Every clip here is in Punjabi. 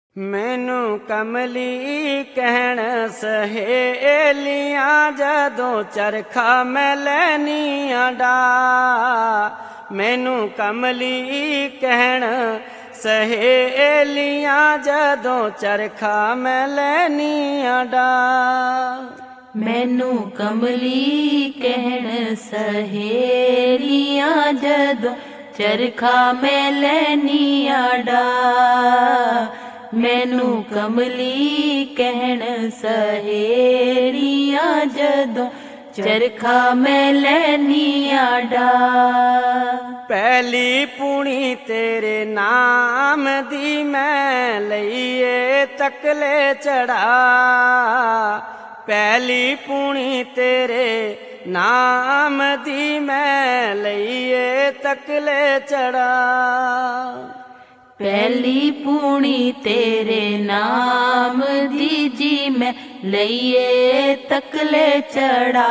ਮੈਨੂੰ ਕਮਲੀ ਕਹਿਣ ਸਹੇਲੀਆਂ ਜਦੋਂ ਚਰਖਾ ਮੈਂ ਲੈਨੀਆਂ ਡਾ। ਮੈਨੂੰ ਕਮਲੀ ਕਹਿਣ ਸਹੇਲੀਆਂ ਜਦੋਂ ਚਰਖਾ ਮੈਂ ਲੈਨੀਆਂ ਡਾ। ਮੈਨੂੰ ਕਮਲੀ ਕਹਿਣ ਸਹੇਲੀਆਂ ਜਦੋਂ ਚਰਖਾ ਮੈਂ ਲੈਨੀਆਂ ਡਾ। ਮੈਨੂੰ ਕਮਲੀ ਕਹਿਣ ਸਹੇਲੀਆਂ ਜਦੋਂ ਚਰਖਾ ਮੈਂ ਲੈਨੀਆਂ ਡਾ। ਪਹਿਲੀ ਪੂਣੀ ਤੇਰੇ ਨਾਮ ਦੀ ਮੈਂ ਲਈਏ ਤਕਲੇ ਚੜਾ। ਪਹਿਲੀ ਪੂਣੀ ਤੇਰੇ ਨਾਮ ਦੀ ਮੈਂ ਲਈਏ ਤਕਲੇ ਚੜਾ। ਪਹਿਲੀ ਪੂਣੀ ਤੇਰੇ ਨਾਮ ਦੀ ਜੀ ਮੈਂ ਲਈਏ ਤਕਲੇ ਚੜਾ।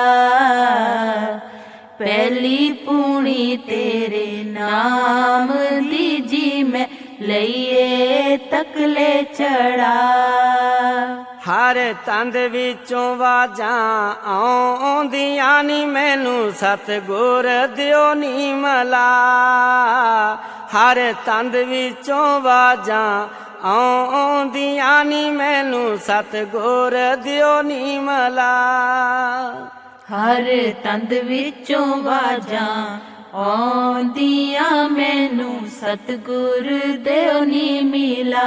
ਪਹਿਲੀ ਪੂਣੀ ਤੇਰੇ ਨਾਮ ਦੀ ਜੀ ਮੈਂ ਲਈਏ ਤਕਲੇ ਚੜਾ। ਹਰ ਤੰਦ ਵਿੱਚੋਂ ਵਾਜਾਂ ਆਉਂਦੀਆਂ ਨੀ ਮੈਨੂੰ ਸਤਿਗੁਰ ਦਿਓ ਨੀ ਮਲਾ। ਹਰ ਤੰਦ ਵਿੱਚੋਂ ਵਾਜਾਂ ਆਉਂਦੀਆਂ ਨੀ ਮੈਨੂੰ ਸਤਿਗੁਰ ਦਿਓ ਨੀ ਮਲਾ। ਹਰ ਤੰਦ ਵਿੱਚੋਂ ਵਾਜਾਂ ਆਉਂਦੀਆਂ ਮੈਨੂੰ ਸਤਿਗੁਰ ਦਿਓ ਨੀ ਮਿਲਾ।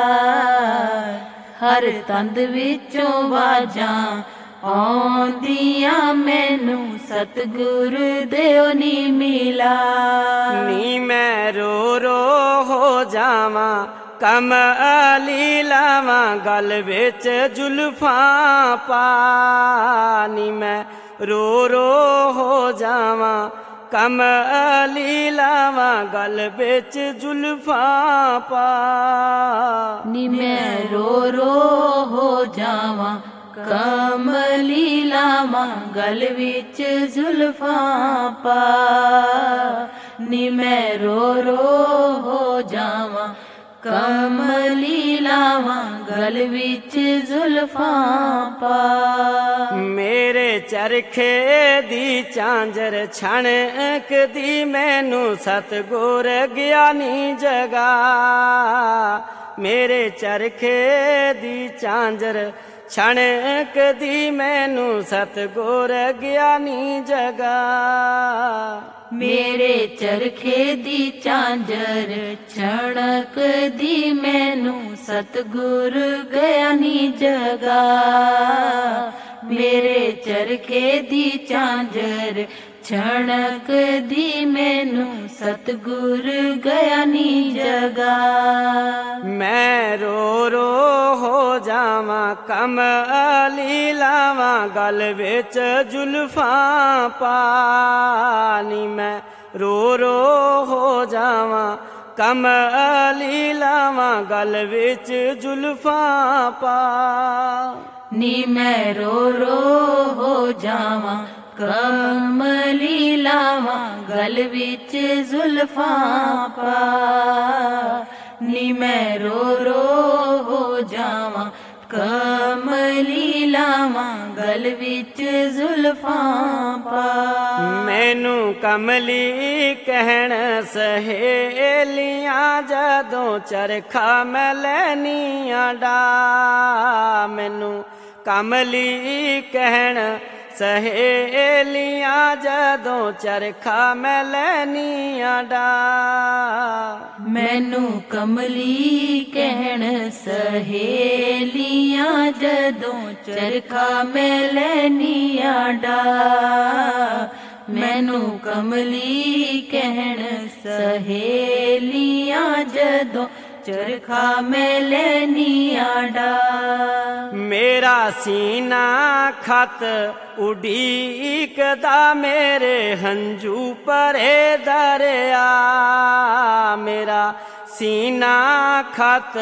ਹਰ ਤੰਦ ਵਿੱਚੋਂ ਵਾਜਾਂ ਆਉਂਦੀਆਂ ਮੈਨੂੰ ਸਤਿਗੁਰ ਦਿਓ ਨੀ ਮਿਲਾ। ਨੀ ਮੈਂ ਰੋ ਰੋ ਹੋ ਜਾਵਾਂ ਕਮਲੀ ਲਾਵਾਂ ਗਲ ਵਿੱਚ ਜ਼ੁਲਫਾਂ ਪਾ। ਨੀ ਮੈਂ ਰੋ ਰੋ ਹੋ ਜਾਵਾਂ ਕਮਲੀ ਲਾਵਾਂ ਗਲ ਵਿੱਚ ਜ਼ੁਲਫਾਂ ਪਾ। ਨੀ ਮੈਂ ਰੋ ਰੋ ਹੋ ਜਾਵਾਂ ਕਮਲੀ ਲਾਵਾਂ ਗਲ ਵਿੱਚ ਜ਼ੁਲਫਾਂ ਪਾ। ਨੀ ਮੈਂ ਰੋ ਰੋ ਹੋ ਜਾਵਾਂ ਕਮਲੀ ਲਾਵਾਂ ਗਲ ਵਿੱਚ ਜ਼ੁਲਫਾਂ ਪਾ। ਮੇਰੇ ਚਰਖੇ ਦੀ ਝਾਂਜਰ ਛਣਕਦੀ ਮੈਨੂੰ ਸਤਿਗੁਰ ਗਿਆਨੀ ਜਗਾ। ਮੇਰੇ ਚਰਖੇ ਦੀ ਝਾਂਜਰ ਛਣਕਦੀ ਮੈਨੂੰ ਸਤਿਗੁਰ ਗਿਆਨੀ ਜਗਾ। ਮੇਰੇ ਚਰਖੇ ਦੀ ਝਾਂਜਰ ਛਣਕਦੀ ਮੈਨੂੰ ਸਤਿਗੁਰ ਗਿਆਨੀ ਜਗਾ। ਮੇਰੇ ਚਰਖੇ ਦੀ ਝਾਂਜਰ ਛਣਕਦੀ ਮੈਨੂੰ ਸਤਿਗੁਰ ਗਿਆਨੀ ਜਗਾ। ਮੈਂ ਰੋ ਰੋ ਹੋ ਜਾਵਾਂ ਕਮਲੀ ਲਾਵਾਂ ਗਲ ਵਿੱਚ ਜ਼ੁਲਫਾਂ ਪਾ। ਨੀ ਮੈਂ ਰੋ ਰੋ ਹੋ ਜਾਵਾਂ ਕਮਲੀ ਲਾਵਾਂ ਗਲ ਵਿੱਚ ਜ਼ੁਲਫਾਂ ਪਾ। ਨੀ ਮੈਂ ਰੋ ਰੋ ਹੋ ਜਾਵਾਂ ਕਮਲੀ ਲਾਵਾਂ ਗਲ ਵਿੱਚ ਜ਼ੁਲਫਾਂ ਪਾ। ਨੀ ਮੈਂ ਰੋ ਰੋ ਹੋ ਜਾਵਾਂ ਕਮਲੀ ਲਾਵਾਂ ਗਲ ਵਿੱਚ ਜ਼ੁਲਫਾਂ ਪਾ। ਮੈਨੂੰ ਕਮਲੀ ਕਹਿਣ ਸਹੇਲੀਆਂ ਜਦੋਂ ਚਰਖਾ ਮੈਂ ਲੈਨੀਆਂ ਡਾ। ਮੈਨੂੰ ਕਮਲੀ ਕਹਿਣ ਸਹੇਲੀਆਂ ਜਦੋਂ ਚਰਖਾ ਮੈਂ ਲੈਨੀਆਂ ਡਾ। ਮੈਨੂੰ ਕਮਲੀ ਕਹਿਣ ਸਹੇਲੀਆਂ ਜਦੋਂ ਚਰਖਾ ਮੈਂ ਲੈਨੀਆਂ ਡਾ। ਮੈਨੂੰ ਕਮਲੀ ਕਹਿਣ ਸਹੇਲੀਆਂ ਜਦੋਂ ਚਰਖਾ ਮੈਂ ਲੈਨੀਆਂ ਡਾ। ਮੇਰਾ ਸੀਨਾ ਖਤ ਉਡੀਕਦਾ ਮੇਰੇ ਹੰਝੂ ਭਰੇ ਦਰਿਆ। ਮੇਰਾ ਸੀਨਾ ਖਤ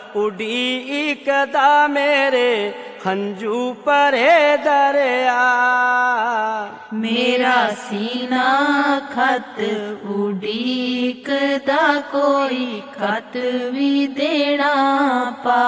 ਉਡੀਕਦਾ ਮੇਰੇ ਹੰਝੂ ਭਰੇ ਦਰਿਆ। ਮੇਰਾ ਸੀਨਾ ਖਤ ਉਡੀਕਦਾ ਕੋਈ ਖਤ ਵੀ ਦੇਣਾ ਪਾ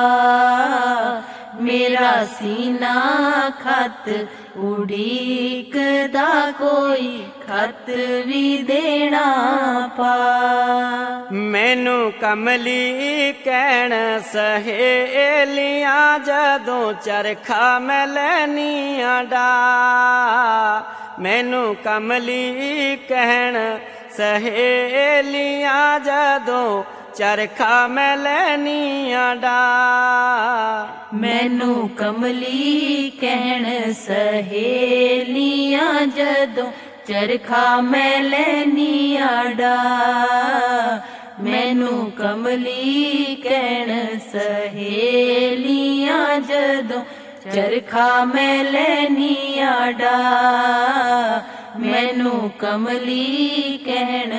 ਮੇਰਾ ਸੀਨਾ ਖਤ ਉਡੀਕਦਾ ਕੋਈ ਖਤ ਵੀ ਦੇਣਾ ਪਾ ਮੈਨੂੰ ਕਮਲੀ ਕਹਿਣ ਸਹੇਲੀਆਂ ਜਦੋਂ ਚਰਖਾ ਮੈਂ ਲੈਨੀਆਂ ਡਾ ਮੈਨੂੰ ਕਮਲੀ ਕਹਿਣ ਸਹੇਲੀਆਂ ਜਦੋਂ ਚਰਖਾ ਮੈਂ ਲੈਨੀਆਂ ਡਾ ਮੈਨੂੰ ਕਮਲੀ ਕਹਿਣ ਸਹੇਲੀਆਂ ਜਦੋਂ ਚਰਖਾ ਮੈਂ ਲੈਨੀਆਂ ਡਾ ਮੈਨੂੰ ਕਮਲੀ ਕਹਿਣ ਸਹੇਲੀਆਂ ਜਦੋਂ ਚਰਖਾ ਮੈਂ ਲੈਨੀਆਂ ਡਾ ਮੈਨੂੰ ਕਮਲੀ ਕਹਿਣ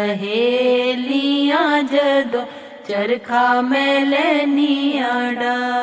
ਸਹੇਲੀਆਂ ਜਦੋਂ ਚਰਖਾ ਮੈਂ ਲੈਨੀਆਂ ਡਾ